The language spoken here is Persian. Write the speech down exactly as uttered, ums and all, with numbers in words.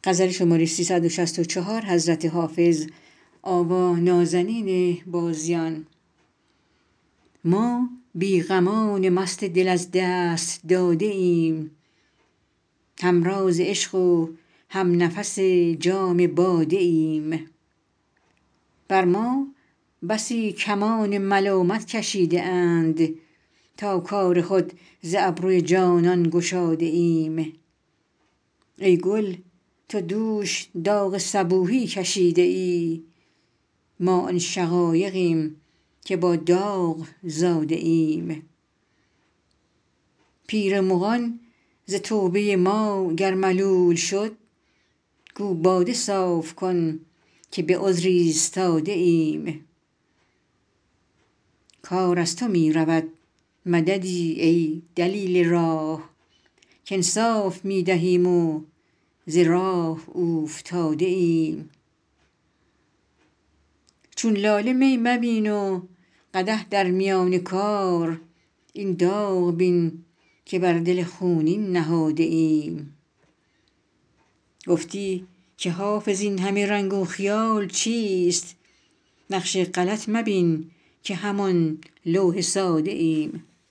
ما بی غمان مست دل از دست داده ایم همراز عشق و همنفس جام باده ایم بر ما بسی کمان ملامت کشیده اند تا کار خود ز ابروی جانان گشاده ایم ای گل تو دوش داغ صبوحی کشیده ای ما آن شقایقیم که با داغ زاده ایم پیر مغان ز توبه ما گر ملول شد گو باده صاف کن که به عذر ایستاده ایم کار از تو می رود مددی ای دلیل راه کانصاف می دهیم و ز راه اوفتاده ایم چون لاله می مبین و قدح در میان کار این داغ بین که بر دل خونین نهاده ایم گفتی که حافظ این همه رنگ و خیال چیست نقش غلط مبین که همان لوح ساده ایم